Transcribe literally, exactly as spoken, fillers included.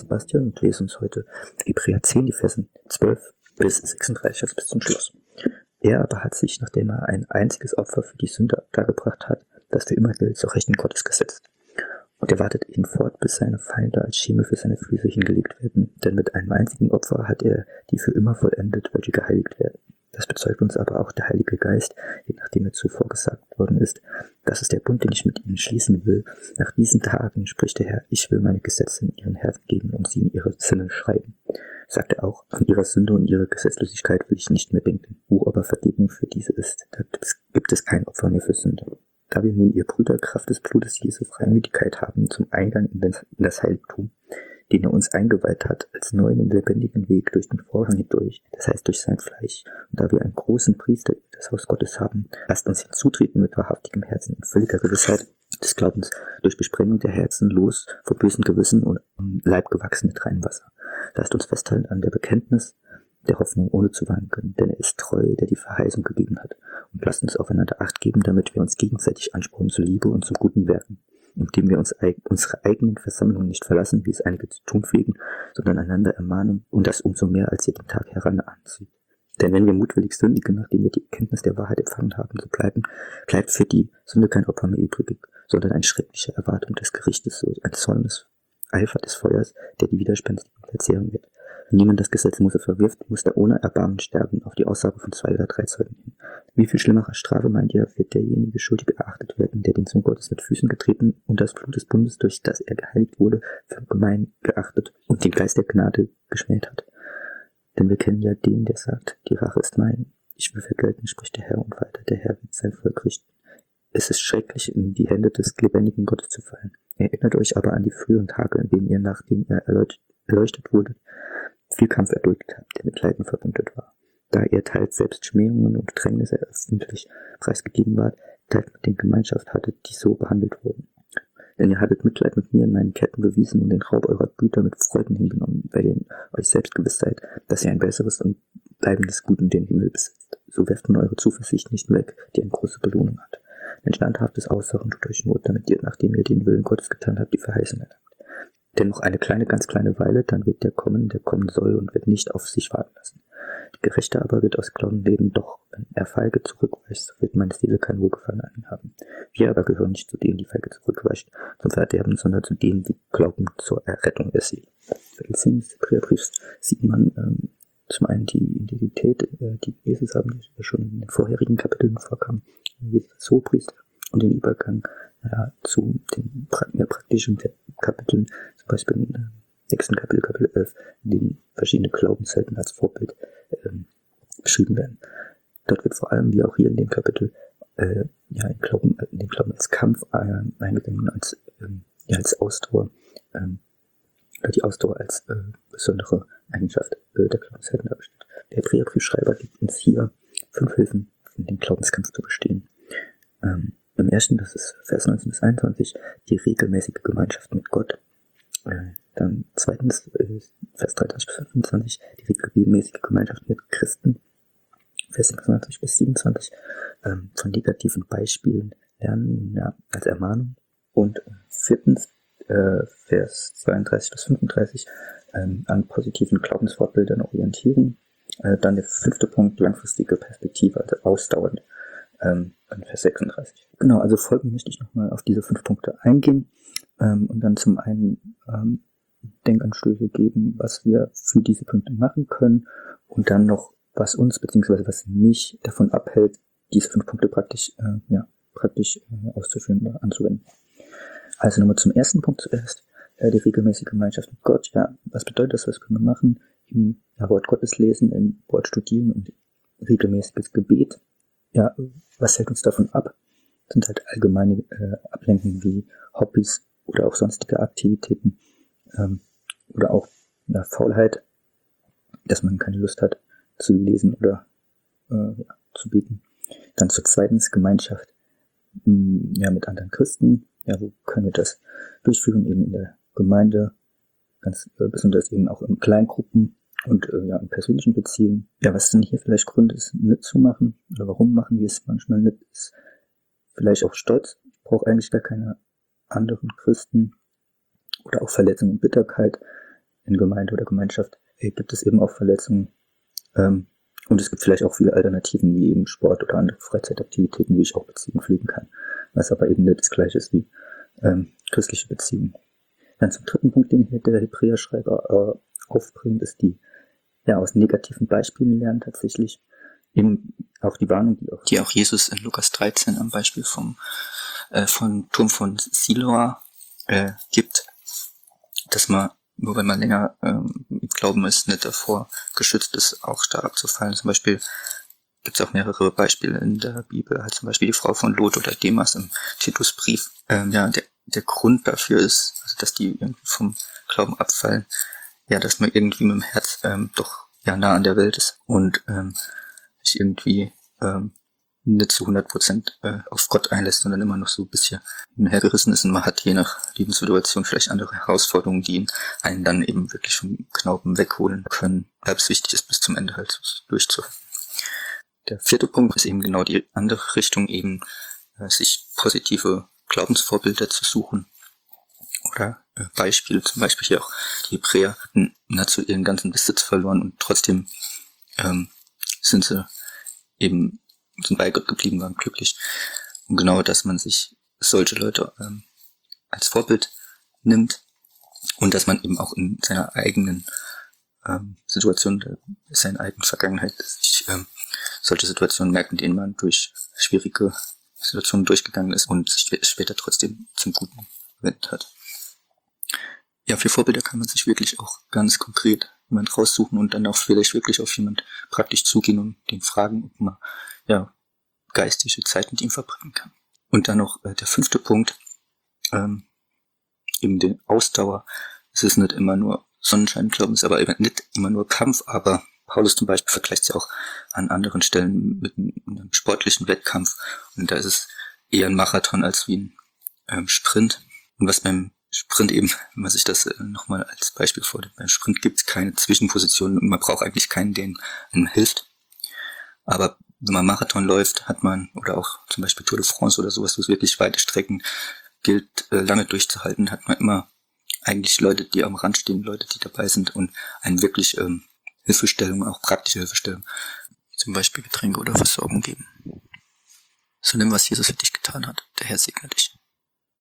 Sebastian und lese uns heute Hebräer zehn, die Verse zwölf bis sechsunddreißig, also bis zum Schluss. Er aber hat sich, nachdem er ein einziges Opfer für die Sünde dargebracht hat, das für immer gilt, zur Rechten Gottes gesetzt. Und er wartet ihn fort, bis seine Feinde als Schemel für seine Füße hingelegt werden, denn mit einem einzigen Opfer hat er die für immer vollendet, welche geheiligt werden. Das bezeugt uns aber auch der Heilige Geist, je nachdem er zuvor gesagt worden ist, das ist der Bund, den ich mit ihnen schließen will. Nach diesen Tagen spricht der Herr, ich will meine Gesetze in ihren Herzen geben und sie in ihre Sinne schreiben. Sagt er auch, an ihrer Sünde und ihrer Gesetzlosigkeit will ich nicht mehr denken. Wo aber Vergebung für diese ist, da gibt es kein Opfer mehr für Sünde. Da wir nun, ihr Brüder, Kraft des Blutes Jesu Freimütigkeit haben zum Eingang in das Heiligtum, den er uns eingeweiht hat, als neuen und lebendigen Weg durch den Vorhang hindurch, das heißt durch sein Fleisch. Und da wir einen großen Priester über das Haus Gottes haben, lasst uns hinzutreten mit wahrhaftigem Herzen und völliger Gewissheit des Glaubens, durch Besprengung der Herzen los vor bösen Gewissen und um Leib gewachsen mit reinem Wasser. Lasst uns festhalten an der Bekenntnis der Hoffnung, ohne zu wanken, denn er ist treu, der die Verheißung gegeben hat. Und lasst uns aufeinander Acht geben, damit wir uns gegenseitig anspornen zur Liebe und zum guten Werken, indem wir uns unsere eigenen Versammlungen nicht verlassen, wie es einige zu tun pflegen, sondern einander ermahnen, und das umso mehr, als ihr den Tag heran anzieht. Denn wenn wir mutwillig sündigen, nachdem wir die Erkenntnis der Wahrheit empfangen haben, so bleiben, bleibt für die Sünde kein Opfer mehr übrig, sondern eine schreckliche Erwartung des Gerichtes, so ein Zorn des Eifer des Feuers, der die Widerspenstigen verzehren wird. Wenn niemand das Gesetz Mose verwirft, muss er ohne Erbarmen sterben, auf die Aussage von zwei oder drei Zeugen hin. Wie viel schlimmerer Strafe, meint ihr, wird derjenige Schuldige erachtet werden, der den Sohn Gottes mit Füßen getreten und das Blut des Bundes, durch das er geheiligt wurde, für gemein geachtet und den Geist der Gnade geschmäht hat? Denn wir kennen ja den, der sagt, die Rache ist mein, ich will vergelten, spricht der Herr, und weiter, der Herr wird sein Volk richten. Es ist schrecklich, in die Hände des lebendigen Gottes zu fallen. Erinnert euch aber an die früheren Tage, in denen ihr, nachdem ihr erleuchtet, erleuchtet wurdet, viel Kampf erduldet habt, der mit Leiden verbunden war. Da ihr teils selbst Schmähungen und Bedrängnisse öffentlich preisgegeben wart, teils mit den Gemeinschaft hattet, die so behandelt wurden. Denn ihr hattet Mitleid mit mir in meinen Ketten bewiesen und den Raub eurer Güter mit Freuden hingenommen, weil ihr euch selbst gewiss seid, dass ihr ein besseres und bleibendes Gut in den Himmel besitzt. So werft nun eure Zuversicht nicht weg, die eine große Belohnung hat. Ein standhaftes Ausharren tut euch Not, damit ihr, nachdem ihr den Willen Gottes getan habt, die Verheißung erlangt. Denn noch eine kleine, ganz kleine Weile, dann wird der kommen, der kommen soll, und wird nicht auf sich warten lassen. Die Gerechte aber wird aus Glauben leben, doch wenn er feige zurückweicht, so wird meine Seele kein Wohlgefallen an ihm haben. Wir aber gehören nicht zu denen, die feige zurückweichen zum Verderben, sondern zu denen, die glauben zur Errettung der Seele. Kapitel zehn des Hebräerbriefs sieht man ähm, zum einen die Identität, äh, die Jesus haben, die schon in den vorherigen Kapiteln vorkam, Jesus als Hohepriester, und den Übergang ja, zu den mehr praktischen Kapiteln, zum Beispiel im äh, nächsten Kapitel, Kapitel elf, in dem verschiedene Glaubenshelden als Vorbild ähm, beschrieben werden. Dort wird vor allem, wie auch hier in dem Kapitel, äh, ja, in, Glauben, in den Glauben als Kampf äh, eingegangen, als, ähm, ja, als Ausdauer, ähm, die Ausdauer als äh, besondere Eigenschaft äh, der Glaubenshelden dargestellt. Der Hebräerbriefschreiber gibt uns hier fünf Hilfen, um den Glaubenskampf zu bestehen. Ähm, Im ersten, das ist Vers neunzehn bis einundzwanzig, die regelmäßige Gemeinschaft mit Gott. Äh, dann zweitens, äh, Vers dreiunddreißig bis fünfundzwanzig, die regelmäßige Gemeinschaft mit Christen. Vers sechsundzwanzig bis siebenundzwanzig, ähm, von negativen Beispielen lernen, ja, als Ermahnung. Und äh, viertens, äh, Vers zweiunddreißig bis fünfunddreißig, ähm, an positiven Glaubensvorbildern orientieren. Äh, dann der fünfte Punkt, langfristige Perspektive, also ausdauernd. Ähm, Vers sechsunddreißig. Genau, also folgend möchte ich nochmal auf diese fünf Punkte eingehen ähm, und dann zum einen ähm, Denkanstöße geben, was wir für diese Punkte machen können, und dann noch, was uns bzw. was mich davon abhält, diese fünf Punkte praktisch, äh, ja, praktisch äh, auszuführen oder anzuwenden. Also nochmal zum ersten Punkt zuerst, äh, die regelmäßige Gemeinschaft mit Gott. Ja, was bedeutet das, was können wir machen? Im ja, Wort Gottes lesen, im Wort studieren und regelmäßiges Gebet. Ja, was hält uns davon ab? Das sind halt allgemeine äh, Ablenkungen wie Hobbys oder auch sonstige Aktivitäten ähm, oder auch ja, Faulheit, dass man keine Lust hat zu lesen oder äh, ja, zu beten. Dann zur zweiten Gemeinschaft mh, ja, mit anderen Christen. Ja, wo können wir das durchführen? Eben in der Gemeinde, ganz äh, besonders eben auch in Kleingruppen und äh, ja, in persönlichen Beziehungen. Ja, was denn hier vielleicht Grund ist, nicht zu machen, oder warum machen wir es manchmal nicht, ist vielleicht auch Stolz. Ich brauche eigentlich gar keine anderen Christen, oder auch Verletzung und Bitterkeit. in Gemeinde oder Gemeinschaft äh, gibt es eben auch Verletzungen. Ähm, und es gibt vielleicht auch viele Alternativen wie eben Sport oder andere Freizeitaktivitäten, wie ich auch Beziehungen pflegen kann. Was aber eben nicht das Gleiche ist wie ähm, christliche Beziehungen. Dann zum dritten Punkt, den hier der Hebräerschreiber äh, aufbringt, ist die ja aus negativen Beispielen lernen tatsächlich. Eben auch die Warnung, die auch, die auch Jesus in Lukas dreizehn am Beispiel vom äh, von Turm von Siloa äh, gibt, dass man, nur wenn man länger ähm, im Glauben ist, nicht davor geschützt ist, auch stark abzufallen. Zum Beispiel gibt es auch mehrere Beispiele in der Bibel, halt zum Beispiel die Frau von Lot oder Demas im Titusbrief. Ähm, ja, der, der Grund dafür ist, also dass die irgendwie vom Glauben abfallen, ja, dass man irgendwie mit dem Herz ähm, doch ja nah an der Welt ist und ähm, sich irgendwie ähm, nicht zu hundert Prozent äh, auf Gott einlässt, sondern immer noch so ein bisschen hergerissen ist und man hat je nach Lebenssituation vielleicht andere Herausforderungen, die einen dann eben wirklich vom Glauben wegholen können, weshalb es wichtig ist, bis zum Ende halt durchzuhalten. Der vierte Punkt ist eben genau die andere Richtung, eben äh, sich positive Glaubensvorbilder zu suchen. Oder äh, Beispiele, zum Beispiel hier auch die Hebräer hatten nahezu ihren ganzen Besitz verloren und trotzdem ähm, sind sie eben sind bei Gott geblieben, waren glücklich. Und genau, dass man sich solche Leute ähm, als Vorbild nimmt und dass man eben auch in seiner eigenen ähm, Situation, äh, seiner eigenen Vergangenheit sich ähm, solche Situationen merkt, in denen man durch schwierige Situationen durchgegangen ist und sich später trotzdem zum Guten gewendet hat. Ja, für Vorbilder kann man sich wirklich auch ganz konkret jemand raussuchen und dann auch vielleicht wirklich auf jemand praktisch zugehen und den fragen, ob man ja geistige Zeit mit ihm verbringen kann. Und dann noch äh, der fünfte Punkt, ähm, eben die Ausdauer. Es ist nicht immer nur Sonnenschein, Glauben, es ist aber eben nicht immer nur Kampf, aber Paulus zum Beispiel vergleicht es ja auch an anderen Stellen mit einem, einem sportlichen Wettkampf und da ist es eher ein Marathon als wie ein ähm, Sprint. Und was beim Sprint eben, wenn man sich das äh, nochmal als Beispiel vornimmt, beim Sprint gibt es keine Zwischenpositionen und man braucht eigentlich keinen, der einem hilft. Aber wenn man Marathon läuft, hat man, oder auch zum Beispiel Tour de France oder sowas, wo es wirklich weite Strecken gilt, äh, lange durchzuhalten, hat man immer eigentlich Leute, die am Rand stehen, Leute, die dabei sind und einen wirklich ähm, Hilfestellung, auch praktische Hilfestellung, zum Beispiel Getränke oder Versorgung geben. So nimm, was Jesus für dich getan hat. Der Herr segne dich.